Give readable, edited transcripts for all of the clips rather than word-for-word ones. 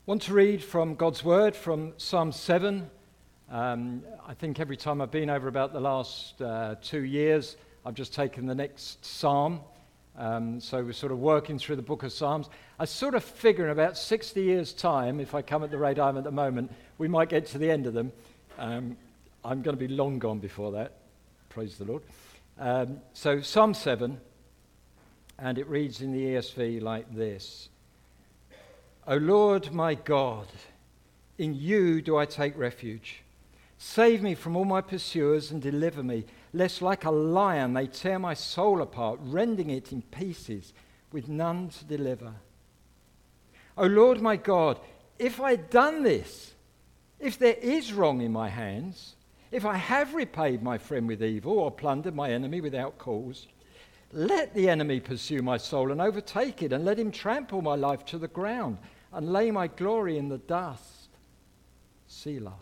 Want to read from God's Word from Psalm 7. I think every time I've been over about the last 2 years, I've just taken the next psalm. So we're sort of working through the book of Psalms. I sort of figure in about 60 years' time, if I come at the rate I'm at the moment, we might get to the end of them. I'm going to be long gone before that. Praise the Lord. So Psalm 7, and it reads in the ESV like this. O Lord my God, in you do I take refuge. Save me from all my pursuers and deliver me, lest like a lion they tear my soul apart, rending it in pieces, with none to deliver. O Lord my God, if I had done this, if there is wrong in my hands, if I have repaid my friend with evil or plundered my enemy without cause, let the enemy pursue my soul and overtake it, and let him trample my life to the ground and lay my glory in the dust. Selah.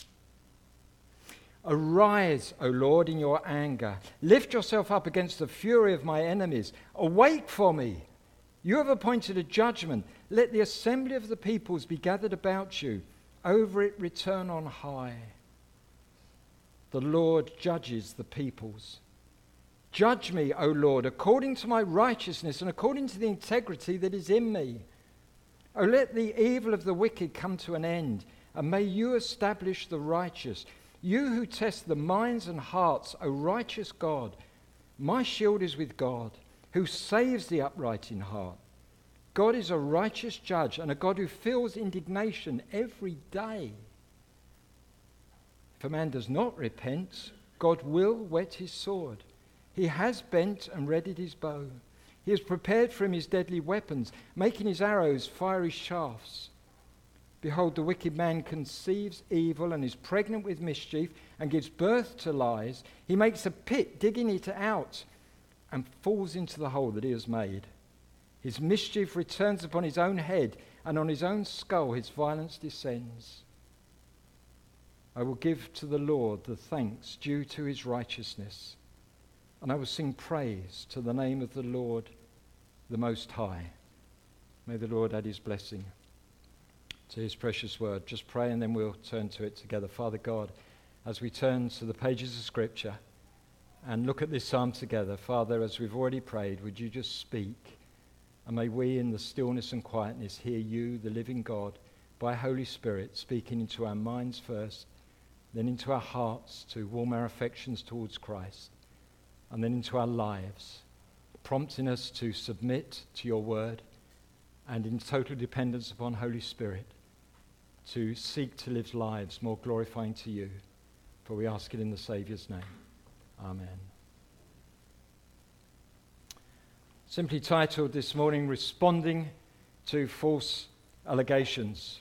Arise, O Lord, in your anger. Lift yourself up against the fury of my enemies. Awake for me. You have appointed a judgment. Let the assembly of the peoples be gathered about you. Over it return on high. The Lord judges the peoples. Judge me, O Lord, according to my righteousness and according to the integrity that is in me. O let the evil of the wicked come to an end, and may you establish the righteous. You who test the minds and hearts, O righteous God, my shield is with God, who saves the upright in heart. God is a righteous judge and a God who feels indignation every day. If a man does not repent, God will whet his sword. He has bent and readied his bow. He has prepared for him his deadly weapons, making his arrows fiery shafts. Behold, the wicked man conceives evil and is pregnant with mischief and gives birth to lies. He makes a pit, digging it out, and falls into the hole that he has made. His mischief returns upon his own head, and on his own skull his violence descends. I will give to the Lord the thanks due to his righteousness, and I will sing praise to the name of the Lord, the Most High. May the Lord add his blessing to his precious word. Just pray and then we'll turn to it together. Father God, as we turn to the pages of Scripture and look at this psalm together, Father, as we've already prayed, would you just speak? And may we in the stillness and quietness hear you, the living God, by Holy Spirit, speaking into our minds first, then into our hearts to warm our affections towards Christ, and then into our lives, prompting us to submit to your word and in total dependence upon Holy Spirit to seek to live lives more glorifying to you. For we ask it in the Saviour's name. Amen. Simply titled this morning, Responding to False Allegations.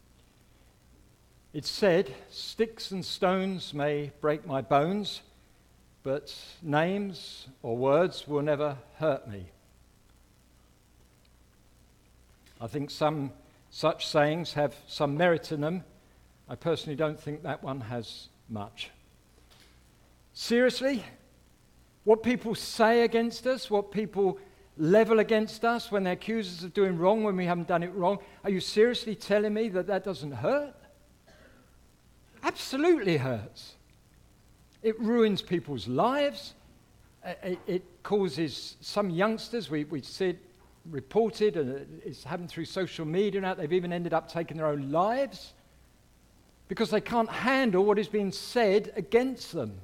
It's said, sticks and stones may break my bones, but names or words will never hurt me. I think some such sayings have some merit in them. I personally don't think that one has much. Seriously, what people say against us, what people level against us when they accuse us of doing wrong when we haven't done it wrong, are you seriously telling me that that doesn't hurt? Absolutely hurts. It ruins people's lives. It causes some youngsters, we see it reported, and it's happened through social media now, they've even ended up taking their own lives because they can't handle what is being said against them.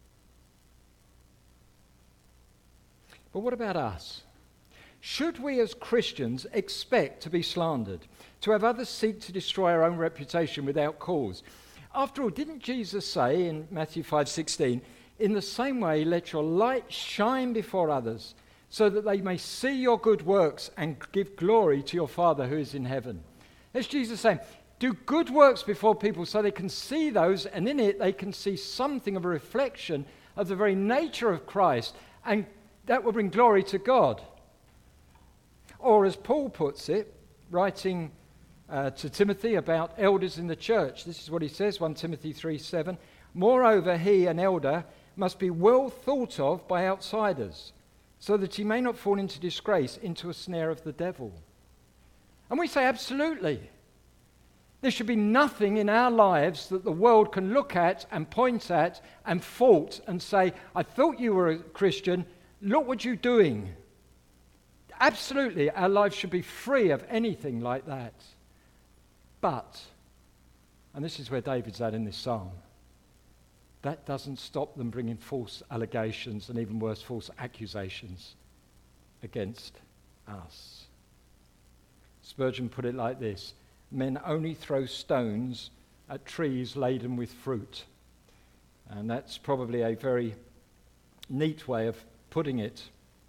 But what about us? Should we as Christians expect to be slandered, to have others seek to destroy our own reputation without cause? After all, didn't Jesus say in Matthew 5:16, in the same way, let your light shine before others, so that they may see your good works and give glory to your Father who is in heaven? That's Jesus saying, do good works before people so they can see those, and in it they can see something of a reflection of the very nature of Christ, and that will bring glory to God. Or as Paul puts it, writing to Timothy about elders in the church, this is what he says, 1 Timothy 3:7, moreover he, an elder, must be well thought of by outsiders, so that he may not fall into disgrace, into a snare of the devil. And we say, absolutely. There should be nothing in our lives that the world can look at and point at and fault and say, I thought you were a Christian, look what you're doing. Absolutely, our lives should be free of anything like that. But, and this is where David's at in this psalm, that doesn't stop them bringing false allegations and even worse, false accusations against us. Spurgeon put it like this: men only throw stones at trees laden with fruit. And that's probably a very neat way of putting it.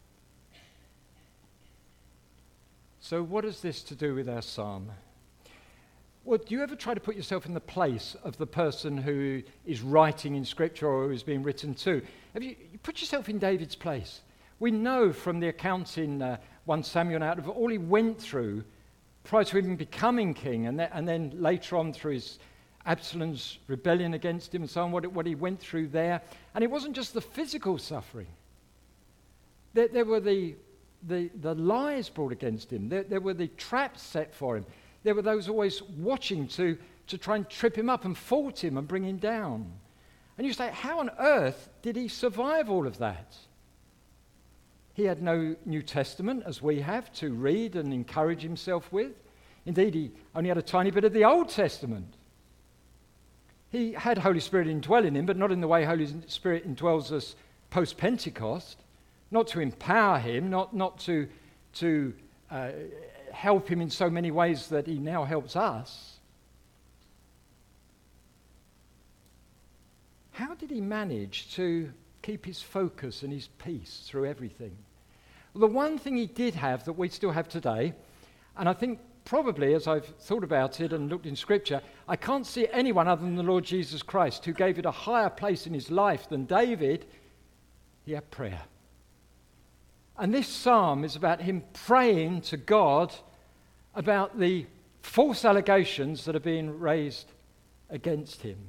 So what is this to do with our psalm? Well, do you ever try to put yourself in the place of the person who is writing in Scripture or who is being written to? Have you put yourself in David's place? We know from the account in 1 Samuel out of all he went through prior to even becoming king, and then later on through his Absalom's rebellion against him and so on, what he went through there. And it wasn't just the physical suffering. There were the lies brought against him. There were the traps set for him. There were those always watching to try and trip him up and fault him and bring him down. And you say, how on earth did he survive all of that? He had no New Testament, as we have, to read and encourage himself with. Indeed, he only had a tiny bit of the Old Testament. He had Holy Spirit indwelling him, but not in the way Holy Spirit indwells us post-Pentecost. Not to empower him, not to help him in so many ways that he now helps us. How did he manage to keep his focus and his peace through everything? Well, the one thing he did have that we still have today, and I think probably as I've thought about it and looked in Scripture, I can't see anyone other than the Lord Jesus Christ who gave it a higher place in his life than David. He had prayer. And this psalm is about him praying to God about the false allegations that are being raised against him.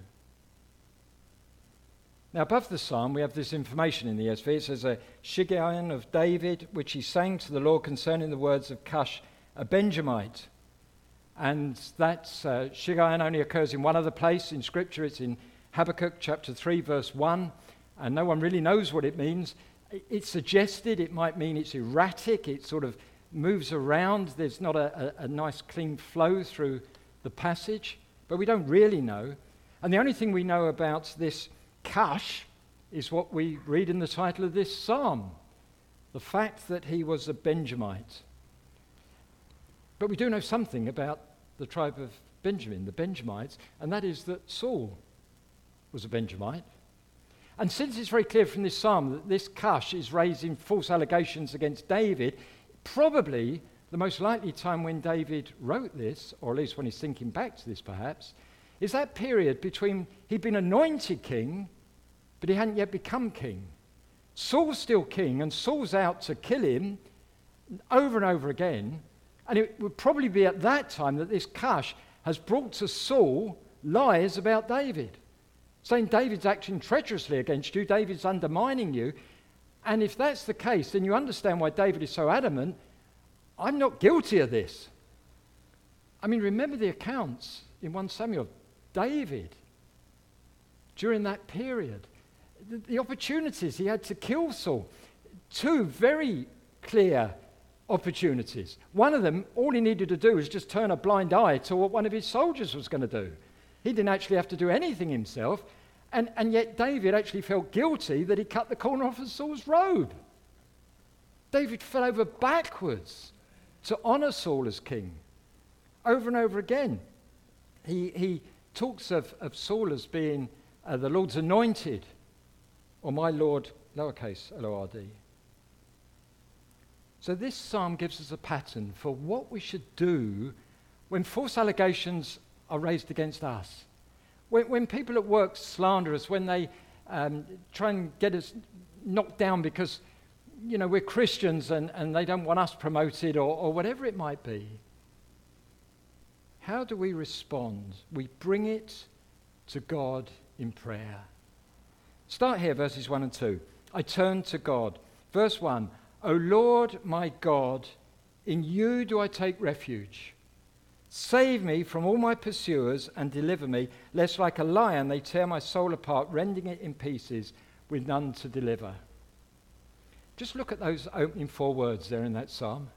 Now, above the psalm, we have this information in the ESV. It says, a Shiggaion of David, which he sang to the Lord concerning the words of Cush, a Benjamite. And that Shiggaion only occurs in one other place in Scripture. It's in Habakkuk chapter 3, verse 1. And no one really knows what it means. It's suggested it might mean it's erratic. It sort of moves around. There's not a nice clean flow through the passage. But we don't really know. And the only thing we know about this Cush is what we read in the title of this psalm, the fact that he was a Benjamite. But we do know something about the tribe of Benjamin, the Benjamites, and that is that Saul was a Benjamite. And since it's very clear from this psalm that this Cush is raising false allegations against David, probably the most likely time when David wrote this, or at least when he's thinking back to this perhaps, is that period between he'd been anointed king, but he hadn't yet become king. Saul's still king, and Saul's out to kill him over and over again. And it would probably be at that time that this Cush has brought to Saul lies about David, saying David's acting treacherously against you, David's undermining you. And if that's the case, then you understand why David is so adamant, I'm not guilty of this. I mean, remember the accounts in 1 Samuel. David, during that period, the opportunities he had to kill Saul, two very clear opportunities. One of them, all he needed to do was just turn a blind eye to what one of his soldiers was going to do. He didn't actually have to do anything himself, and yet David actually felt guilty that he cut the corner off of Saul's robe. David fell over backwards to honor Saul as king. Over and over again, he talks of Saul as being the Lord's anointed, or my Lord, lowercase L-O-R-D. So this psalm gives us a pattern for what we should do when false allegations are raised against us. When people at work slander us, when they try and get us knocked down because, we're Christians and they don't want us promoted or whatever it might be. How do we respond? We bring it to God in prayer. Start here, verses 1 and 2. I turn to God. Verse 1, O Lord my God, in you do I take refuge. Save me from all my pursuers and deliver me, lest like a lion they tear my soul apart, rending it in pieces with none to deliver. Just look at those opening 4 words there in that psalm.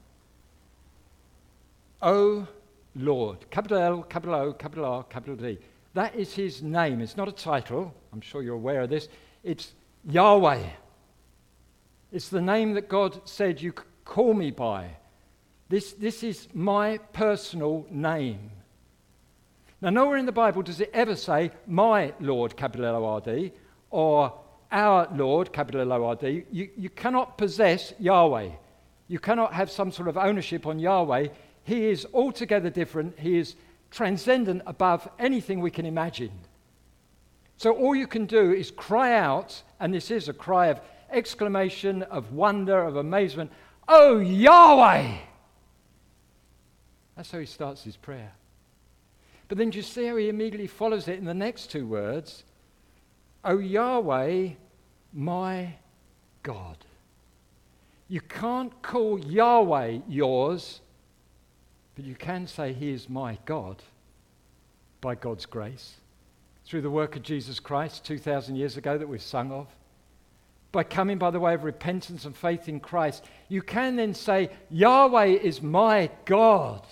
O Lord, capital L, capital O, capital R, capital D. That is his name. It's not a title. I'm sure you're aware of this. It's Yahweh. It's the name that God said you could call me by. This is my personal name. Now, nowhere in the Bible does it ever say, my Lord, capital L-O-R-D, or our Lord, capital L-O-R-D. You cannot possess Yahweh. You cannot have some sort of ownership on Yahweh. He is altogether different. He is transcendent above anything we can imagine. So all you can do is cry out, and this is a cry of exclamation, of wonder, of amazement, "Oh, Yahweh!" That's how he starts his prayer. But then do you see how he immediately follows it in the next 2 words? "O Yahweh, my God." You can't call Yahweh yours, but you can say he is my God by God's grace. Through the work of Jesus Christ 2,000 years ago that we've sung of. By coming by the way of repentance and faith in Christ, you can then say, Yahweh is my God.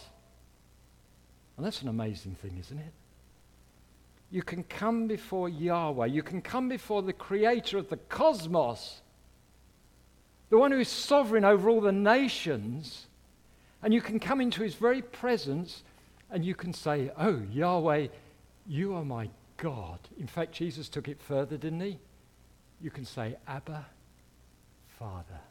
And that's an amazing thing, isn't it? You can come before Yahweh. You can come before the creator of the cosmos, the one who is sovereign over all the nations, and you can come into his very presence and you can say, "Oh, Yahweh, you are my God." In fact, Jesus took it further, didn't he? You can say, "Abba, Father."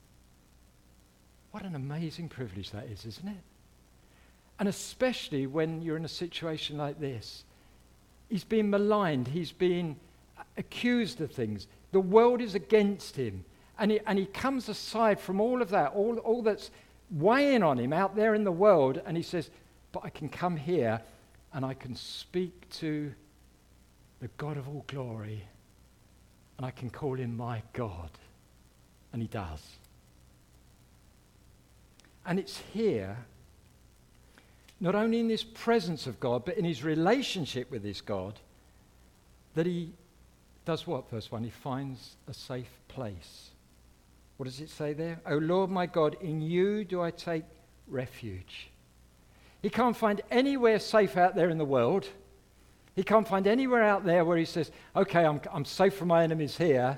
What an amazing privilege that is, isn't it? And especially when you're in a situation like this. He's being maligned. He's being accused of things. The world is against him. And he comes aside from all of that, all that's weighing on him out there in the world, and he says, but I can come here and I can speak to the God of all glory, and I can call him my God. And he does. And it's here, not only in this presence of God, but in his relationship with this God, that he does what? Verse 1, he finds a safe place. What does it say there? "O Lord my God, in you do I take refuge." He can't find anywhere safe out there in the world. He can't find anywhere out there where he says, okay, I'm safe from my enemies here.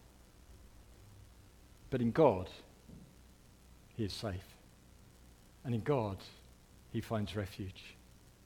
But in God, he is safe. And in God, he finds refuge.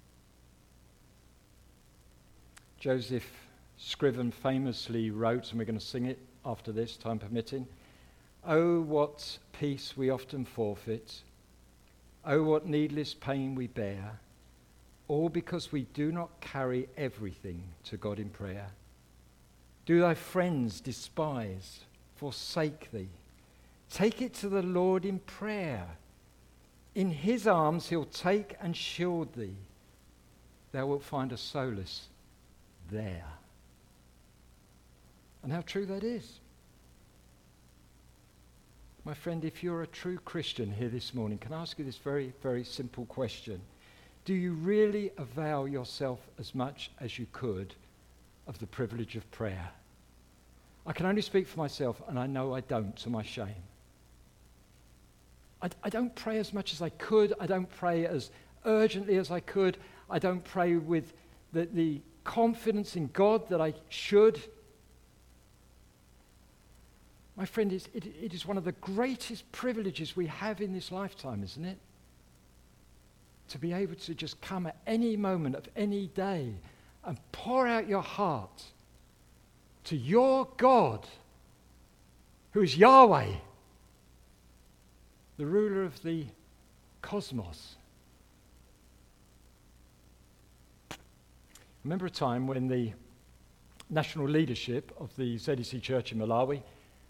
Joseph Scriven famously wrote, and we're going to sing it after this, time permitting, "Oh, what peace we often forfeit. Oh, what needless pain we bear, all because we do not carry everything to God in prayer. Do thy friends despise, forsake thee? Take it to the Lord in prayer. In his arms he'll take and shield thee. Thou wilt find a solace there." And how true that is. My friend, if you're a true Christian here this morning, can I ask you this very, very simple question? Do you really avail yourself as much as you could of the privilege of prayer? I can only speak for myself, and I know I don't, to my shame. I don't pray as much as I could. I don't pray as urgently as I could. I don't pray with the confidence in God that I should. My friend, it is one of the greatest privileges we have in this lifetime, isn't it? To be able to just come at any moment of any day and pour out your heart to your God, who is Yahweh, the ruler of the cosmos. I remember a time when the national leadership of the ZEC Church in Malawi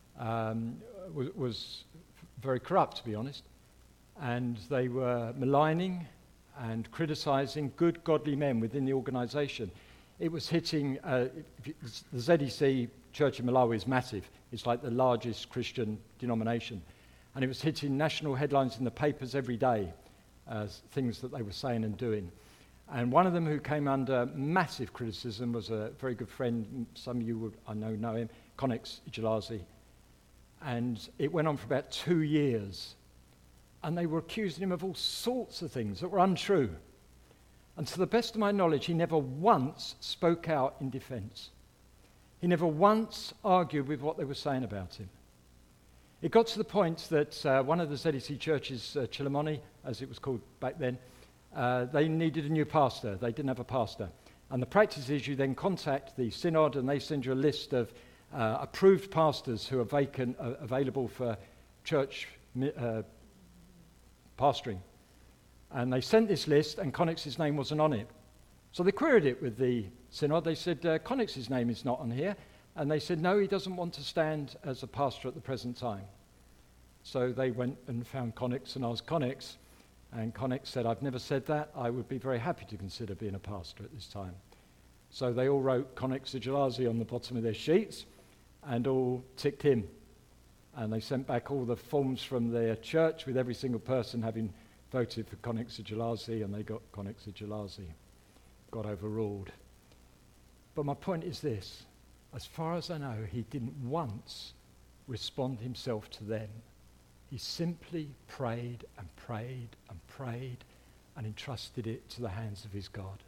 was very corrupt, to be honest. And they were maligning and criticizing good, godly men within the organization. It was hitting, the ZEC Church in Malawi is massive. It's like the largest Christian denomination. And it was hitting national headlines in the papers every day. things that they were saying and doing. And one of them who came under massive criticism was a very good friend, some of you would, I know him, Connex Ijalazi. And it went on for about 2 years. And they were accusing him of all sorts of things that were untrue. And to the best of my knowledge, he never once spoke out in defense. He never once argued with what they were saying about him. It got to the point that one of the ZEC churches, Chilamoni, as it was called back then, they needed a new pastor. They didn't have a pastor. And the practice is you then contact the synod and they send you a list of approved pastors who are available for church pastoring. And they sent this list and Connex's name wasn't on it. So they queried it with the synod. They said, Connex's name is not on here. And they said, no, he doesn't want to stand as a pastor at the present time. So they went and found Connex and asked Connex. And Connex said, I've never said that. I would be very happy to consider being a pastor at this time. So they all wrote Connex Ijalazi on the bottom of their sheets and all ticked him. And they sent back all the forms from their church with every single person having voted for Connex Ijalazi, and they got Connex Ijalazi. Got overruled. But my point is this. As far as I know, he didn't once respond himself to them. He simply prayed and prayed and prayed and entrusted it to the hands of his God.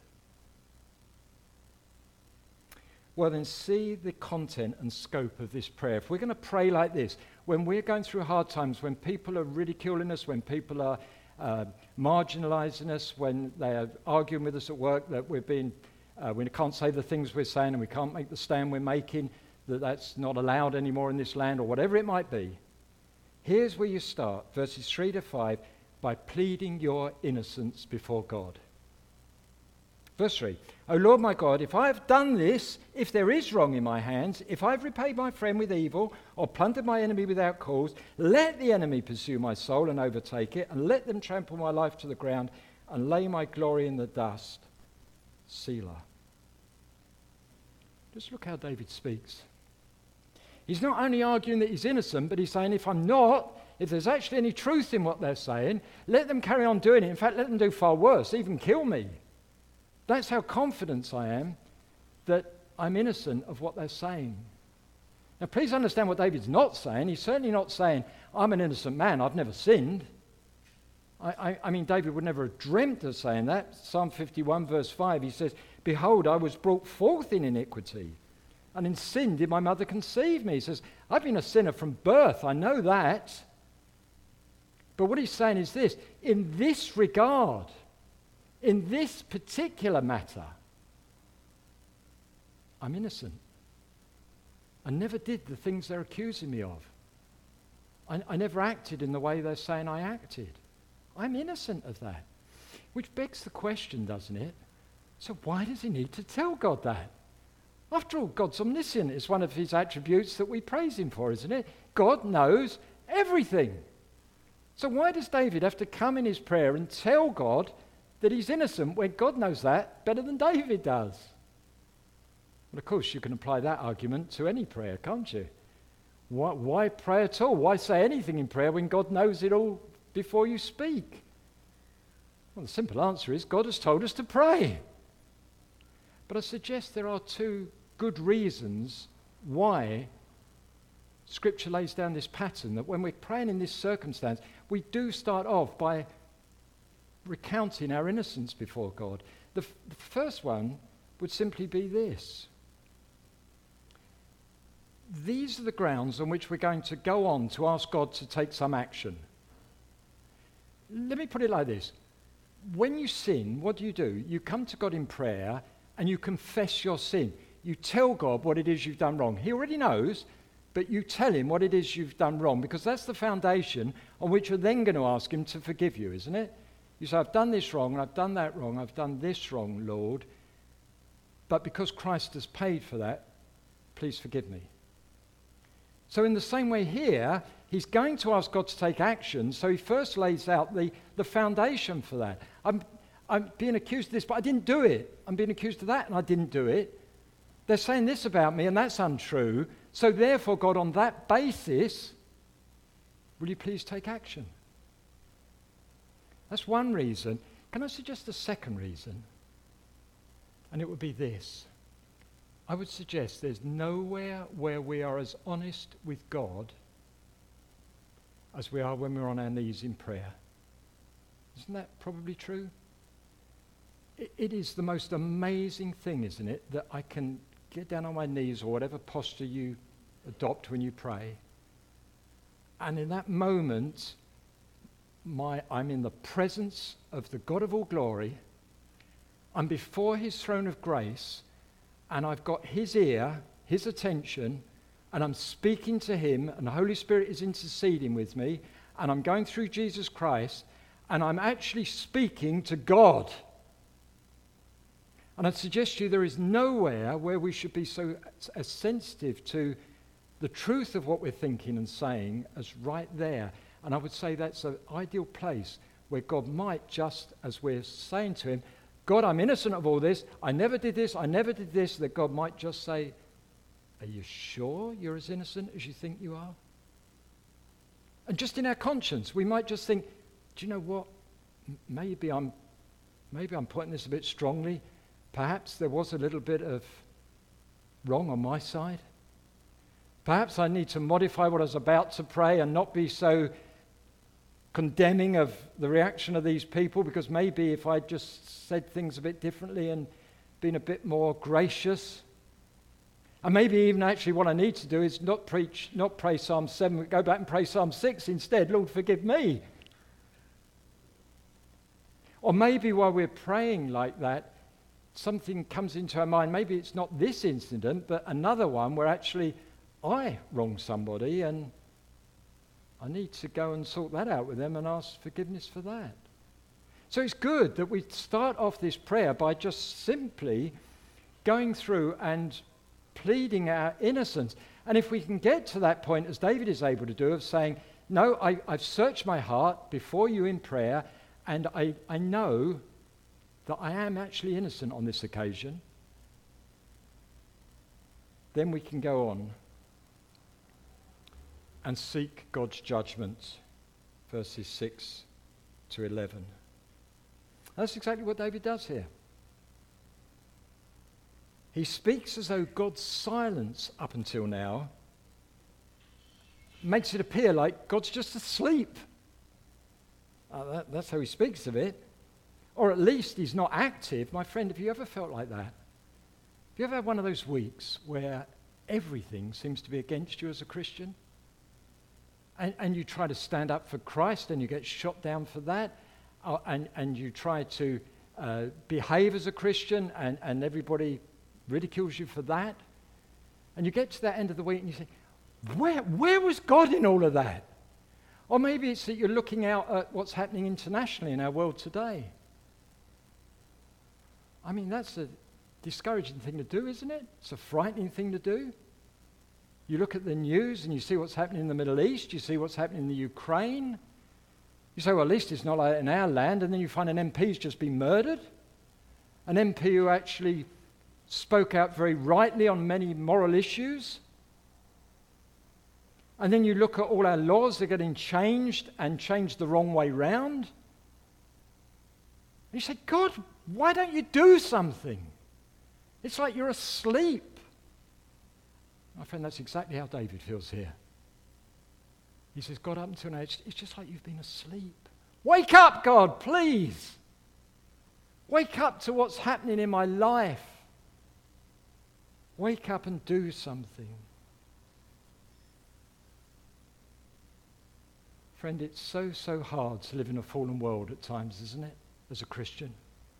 Well, then see the content and scope of this prayer. If we're going to pray like this, when we're going through hard times, when people are ridiculing us, when people are marginalizing us, when they are arguing with us at work that we can't say the things we're saying and we can't make the stand we're making, that's not allowed anymore in this land, or whatever it might be. Here's where you start, verses 3 to 5, by pleading your innocence before God. Verse 3, O Lord my God, if I have done this, if there is wrong in my hands, if I have repaid my friend with evil or plundered my enemy without cause, let the enemy pursue my soul and overtake it, and let them trample my life to the ground and lay my glory in the dust. Selah. Just look how David speaks. He's not only arguing that he's innocent, but he's saying, if I'm not, if there's actually any truth in what they're saying, let them carry on doing it. In fact, let them do far worse, even kill me. That's how confident I am that I'm innocent of what they're saying. Now, please understand what David's not saying. He's certainly not saying, I'm an innocent man, I've never sinned. I mean, David would never have dreamt of saying that. Psalm 51, verse 5, he says, Behold, I was brought forth in iniquity, and in sin did my mother conceive me. He says, I've been a sinner from birth, I know that. But what he's saying is this, in this regard, in this particular matter, I'm innocent. I never did the things they're accusing me of. I never acted in the way they're saying I acted. I'm innocent of that. Which begs the question, doesn't it? So why does he need to tell God that? After all, God's omniscient is one of his attributes that we praise him for, isn't it? God knows everything. So why does David have to come in his prayer and tell God that he's innocent when God knows that better than David does? Well, of course, you can apply that argument to any prayer, can't you? Why pray at all? Why say anything in prayer when God knows it all before you speak? Well, the simple answer is God has told us to pray. But I suggest there are two good reasons why Scripture lays down this pattern, that when we're praying in this circumstance, we do start off by recounting our innocence before God. The first one would simply be this. These are the grounds on which we're going to go on to ask God to take some action. Let me put it like this. When you sin, what do? You come to God in prayer and you confess your sin. You tell God what it is you've done wrong. He already knows, but you tell him what it is you've done wrong, because that's the foundation on which you're then going to ask him to forgive you, isn't it? You say, I've done this wrong, and I've done that wrong, I've done this wrong, Lord, but because Christ has paid for that, please forgive me. So in the same way here, he's going to ask God to take action, so he first lays out the foundation for that. I'm being accused of this, but I didn't do it. I'm being accused of that, and I didn't do it. They're saying this about me, and that's untrue. So therefore, God, on that basis, will you please take action? That's one reason. Can I suggest a second reason? And it would be this. I would suggest there's nowhere where we are as honest with God as we are when we're on our knees in prayer. Isn't that probably true? It is the most amazing thing, isn't it, that I can get down on my knees or whatever posture you adopt when you pray. And in that moment, I'm in the presence of the God of all glory. I'm before his throne of grace, and I've got his ear, his attention, and I'm speaking to him, and the Holy Spirit is interceding with me, and I'm going through Jesus Christ, and I'm actually speaking to God. And I'd suggest to you there is nowhere where we should be so as sensitive to the truth of what we're thinking and saying as right there. And I would say that's an ideal place where God might just, as we're saying to him, God, I'm innocent of all this. I never did this. I never did this. That God might just say, are you sure you're as innocent as you think you are? And just in our conscience, we might just think, do you know what? Maybe I'm putting this a bit strongly. Perhaps there was a little bit of wrong on my side. Perhaps I need to modify what I was about to pray and not be so condemning of the reaction of these people, because maybe if I just said things a bit differently and been a bit more gracious, and maybe even actually what I need to do is not pray Psalm 7, but go back and pray Psalm 6 instead. Lord, forgive me. Or maybe while we're praying like that, something comes into our mind. Maybe it's not this incident, but another one where actually I wronged somebody and I need to go and sort that out with them and ask forgiveness for that. So it's good that we start off this prayer by just simply going through and pleading our innocence. And if we can get to that point, as David is able to do, of saying, no, I've searched my heart before you in prayer, and I know that I am actually innocent on this occasion, then we can go on and seek God's judgment, verses 6 to 11. That's exactly what David does here. He speaks as though God's silence up until now makes it appear like God's just asleep. That's how he speaks of it. Or at least he's not active. My friend, have you ever felt like that? Have you ever had one of those weeks where everything seems to be against you as a Christian? And you try to stand up for Christ and you get shot down for that. And you try to behave as a Christian and everybody ridicules you for that. And you get to that end of the week and you say, where was God in all of that? Or maybe it's that you're looking out at what's happening internationally in our world today. I mean, that's a discouraging thing to do, isn't it? It's a frightening thing to do. You look at the news and you see what's happening in the Middle East, you see what's happening in the Ukraine. You say, well, at least it's not like in our land, and then you find an MP who's just been murdered. An MP who actually spoke out very rightly on many moral issues. And then you look at all our laws, they're getting changed and changed the wrong way round. And you say, God, why don't you do something? It's like you're asleep. My friend, that's exactly how David feels here. He says, God, up until now, it's just like you've been asleep. Wake up, God, please. Wake up to what's happening in my life. Wake up and do something. Friend, it's so hard to live in a fallen world at times, isn't it, as a Christian?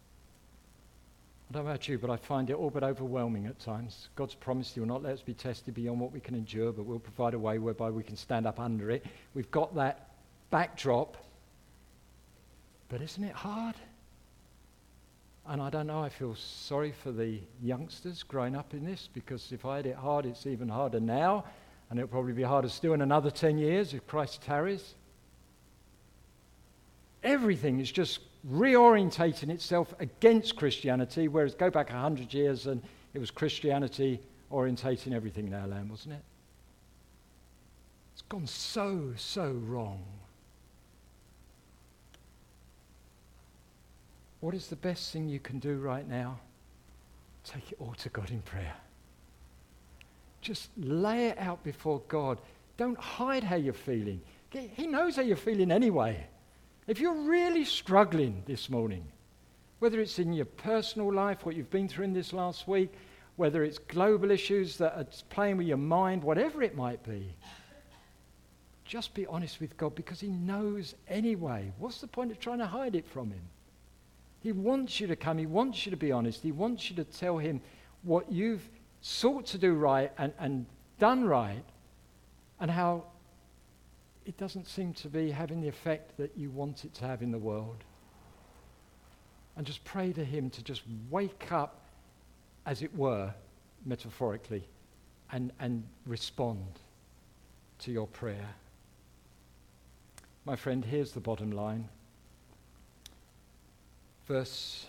I don't know about you, but I find it all but overwhelming at times. God's promised he will not let us be tested beyond what we can endure, but will provide a way whereby we can stand up under it. We've got that backdrop, but isn't it hard? And I don't know, I feel sorry for the youngsters growing up in this, because if I had it hard, it's even harder now, and it'll probably be harder still in another 10 years if Christ tarries. Everything is just reorientating itself against Christianity, whereas go back 100 years and it was Christianity orientating everything in our land, wasn't it? It's gone so wrong. what is the best thing you can do right now? Take it all to God in prayer. Just lay it out before God. Don't hide how you're feeling. He knows how you're feeling anyway. If you're really struggling this morning, whether it's in your personal life, what you've been through in this last week, whether it's global issues that are playing with your mind, whatever it might be, just be honest with God because he knows anyway. What's the point of trying to hide it from him? He wants you to come. He wants you to be honest. He wants you to tell him what you've sought to do right and done right and how it doesn't seem to be having the effect that you want it to have in the world. And just pray to him to just wake up, as it were, metaphorically, and respond to your prayer. My friend, here's the bottom line. Verse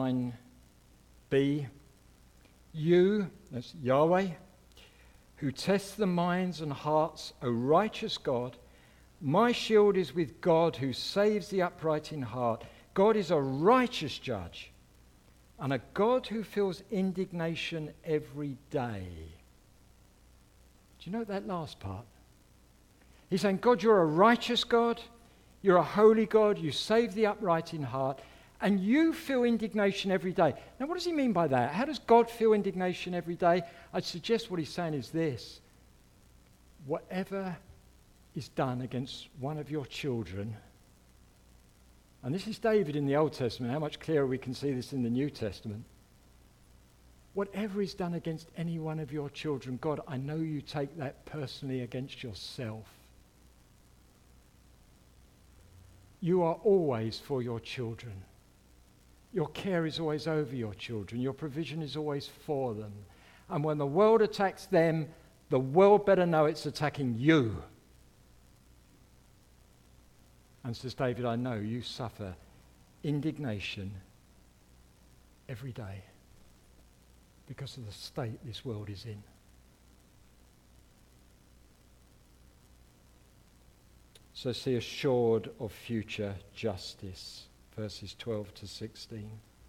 9b, you, that's Yahweh, who tests the minds and hearts, O righteous God, my shield is with God who saves the upright in heart. God is a righteous judge and a God who feels indignation every day. Do you note that last part? He's saying, God, you're a righteous God, you're a holy God, you save the upright in heart, and you feel indignation every day. Now, what does he mean by that? How does God feel indignation every day? I'd suggest what he's saying is this. Whatever is done against one of your children, and this is David in the Old Testament, how much clearer we can see this in the New Testament. Whatever is done against any one of your children, God, I know you take that personally against yourself. You are always for your children. Your care is always over your children. Your provision is always for them. And when the world attacks them, the world better know it's attacking you. And says David, I know you suffer indignation every day because of the state this world is in. So see assured of future justice, verses 12 to 16.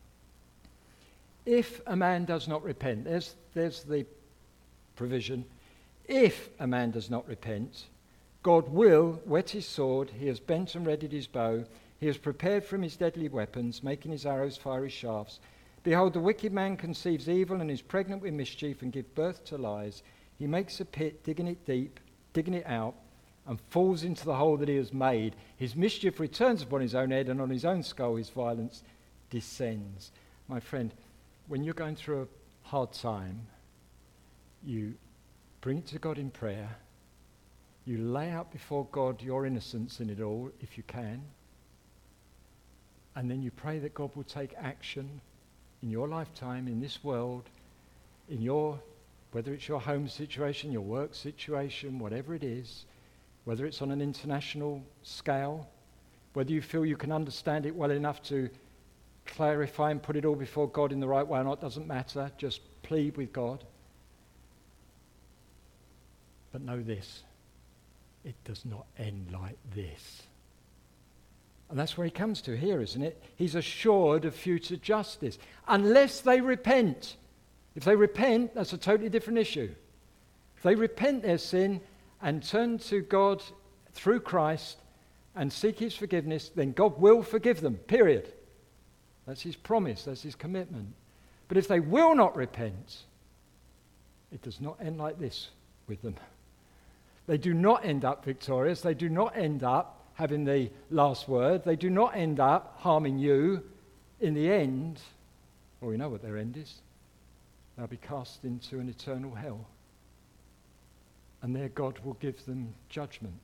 If a man does not repent, there's the provision. If a man does not repent, God will whet his sword, he has bent and readied his bow, he has prepared from his deadly weapons, making his arrows fiery shafts. Behold, the wicked man conceives evil and is pregnant with mischief and gives birth to lies. He makes a pit, digging it deep, digging it out, and falls into the hole that he has made. His mischief returns upon his own head, and on his own skull his violence descends. My friend, when you're going through a hard time, you bring it to God in prayer. You lay out before God your innocence in it all, if you can. And then you pray that God will take action in your lifetime, in this world, in your, whether it's your home situation, your work situation, whatever it is, whether it's on an international scale, whether you feel you can understand it well enough to clarify and put it all before God in the right way or not, doesn't matter. Just plead with God. But know this, it does not end like this. And that's where he comes to here, isn't it? He's assured of future justice, unless they repent. If they repent, that's a totally different issue. If they repent their sin and turn to God through Christ and seek his forgiveness, then God will forgive them, period. That's his promise, that's his commitment. But if they will not repent, it does not end like this with them. They do not end up victorious. They do not end up having the last word. They do not end up harming you. In the end, well, we know what their end is. They'll be cast into an eternal hell. And there God will give them judgment.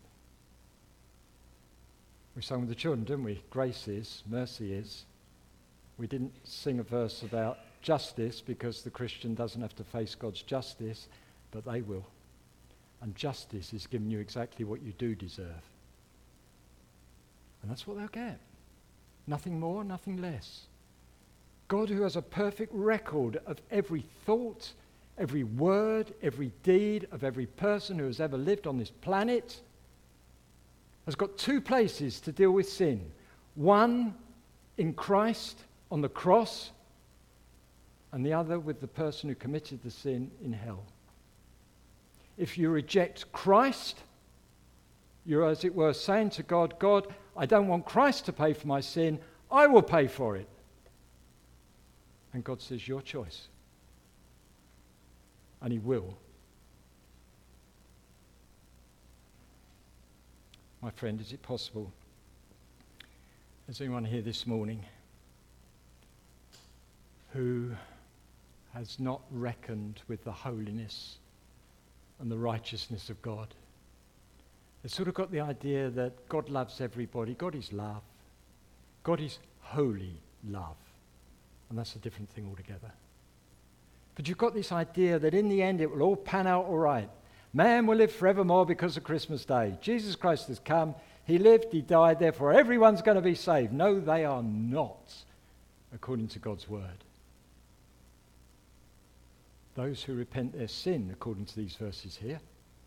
We sang with the children, didn't we? Grace is, mercy is. We didn't sing a verse about justice because the Christian doesn't have to face God's justice, but they will. And justice is giving you exactly what you do deserve. And that's what they'll get. Nothing more, nothing less. God, who has a perfect record of every thought, every word, every deed of every person who has ever lived on this planet, has got two places to deal with sin. One in Christ, on the cross, and the other with the person who committed the sin in hell. If you reject Christ, you're, as it were, saying to God, God, I don't want Christ to pay for my sin, I will pay for it. And God says, your choice. And he will. My friend, is it possible? Is anyone here this morning who has not reckoned with the holiness and the righteousness of God? They've sort of got the idea that God loves everybody. God is love. God is holy love. And that's a different thing altogether. But you've got this idea that in the end it will all pan out all right. Man will live forevermore because of Christmas Day. Jesus Christ has come. He lived, he died, therefore everyone's going to be saved. No, they are not, according to God's word. Those who repent their sin, according to these verses here.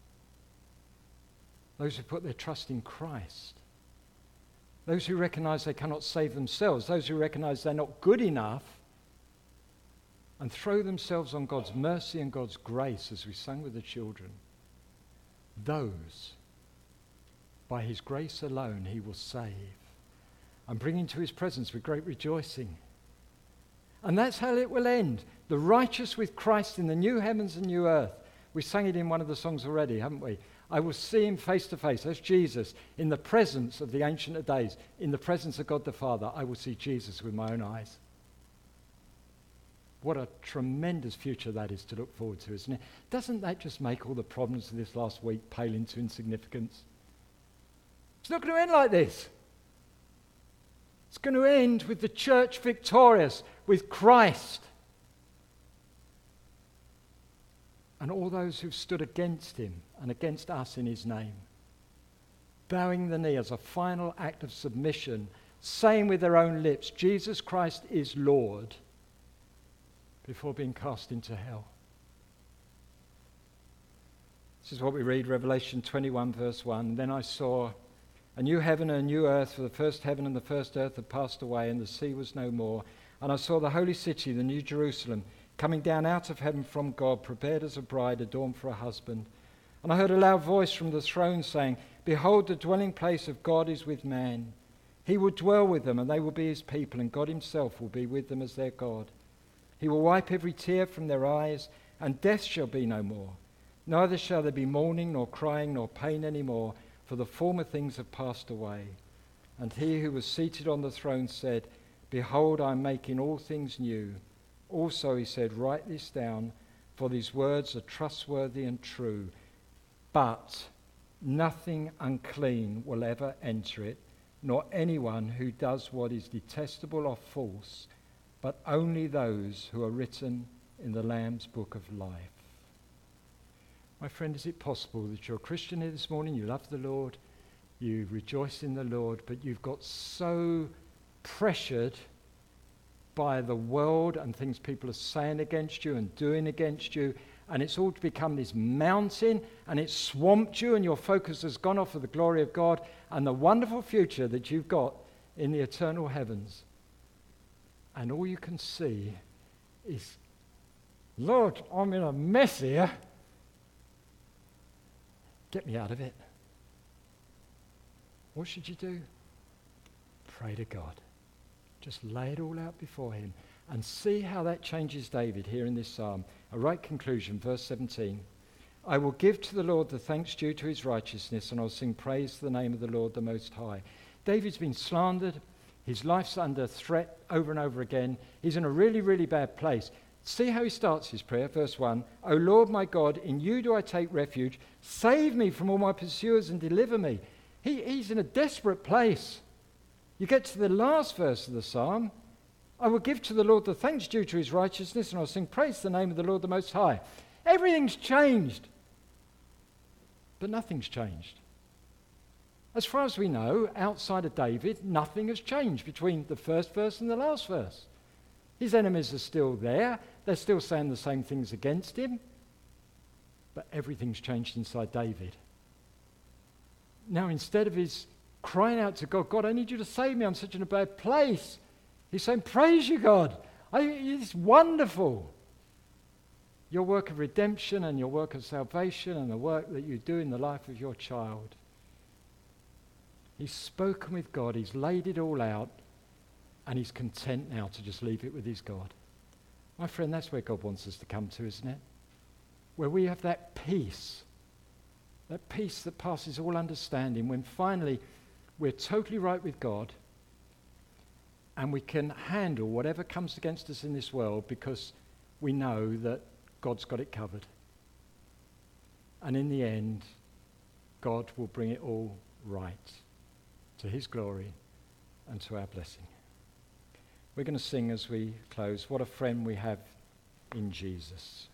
Those who put their trust in Christ. Those who recognize they cannot save themselves. Those who recognize they're not good enough and throw themselves on God's mercy and God's grace, as we sang with the children. Those, by his grace alone, he will save and bring into his presence with great rejoicing. And that's how it will end. The righteous with Christ in the new heavens and new earth. We sang it in one of the songs already, haven't we? I will see him face to face. That's Jesus. In the presence of the Ancient of Days, in the presence of God the Father, I will see Jesus with my own eyes. What a tremendous future that is to look forward to, isn't it? Doesn't that just make all the problems of this last week pale into insignificance? It's not going to end like this. It's going to end with the church victorious, with Christ. And all those who've stood against him and against us in his name, bowing the knee as a final act of submission, saying with their own lips, Jesus Christ is Lord, before being cast into hell. This is what we read, Revelation 21, verse 1. Then I saw a new heaven and a new earth, for the first heaven and the first earth had passed away, and the sea was no more. And I saw the holy city, the new Jerusalem, coming down out of heaven from God, prepared as a bride adorned for a husband. And I heard a loud voice from the throne saying, Behold, the dwelling place of God is with man. He will dwell with them, and they will be his people, and God himself will be with them as their God. He will wipe every tear from their eyes, and death shall be no more. Neither shall there be mourning, nor crying, nor pain any more, for the former things have passed away. And he who was seated on the throne said, Behold, I am making all things new. Also, he said, Write this down, for these words are trustworthy and true. But nothing unclean will ever enter it, nor anyone who does what is detestable or false, but only those who are written in the Lamb's book of life. My friend, is it possible that you're a Christian here this morning, you love the Lord, you rejoice in the Lord, but you've got so pressured by the world and things people are saying against you and doing against you, and it's all become this mountain, and it's swamped you, and your focus has gone off of the glory of God and the wonderful future that you've got in the eternal heavens. And all you can see is, Lord, I'm in a mess here. Get me out of it. What should you do? Pray to God. Just lay it all out before him and see how that changes David here in this psalm. A right conclusion, verse 17. I will give to the Lord the thanks due to his righteousness, and I'll sing praise to the name of the Lord the Most High. David's been slandered. His life's under threat over and over again. He's in a really, really bad place. See how he starts his prayer, verse 1. O Lord my God, in you do I take refuge. Save me from all my pursuers and deliver me. He's in a desperate place. You get to the last verse of the psalm. I will give to the Lord the thanks due to his righteousness, and I'll sing praise to the name of the Lord the Most High. Everything's changed. But nothing's changed. As far as we know, outside of David, nothing has changed between the first verse and the last verse. His enemies are still there. They're still saying the same things against him. But everything's changed inside David. Now, instead of his crying out to God, God, I need you to save me, I'm such in a bad place, He's saying, praise you, God. It's wonderful. Your work of redemption and your work of salvation and the work that you do in the life of your child. He's spoken with God. He's laid it all out. And he's content now to just leave it with his God. My friend, that's where God wants us to come to, isn't it? Where we have that peace that passes all understanding, when finally we're totally right with God and we can handle whatever comes against us in this world because we know that God's got it covered. And in the end, God will bring it all right to his glory and to our blessing. We're going to sing as we close, what a friend we have in Jesus.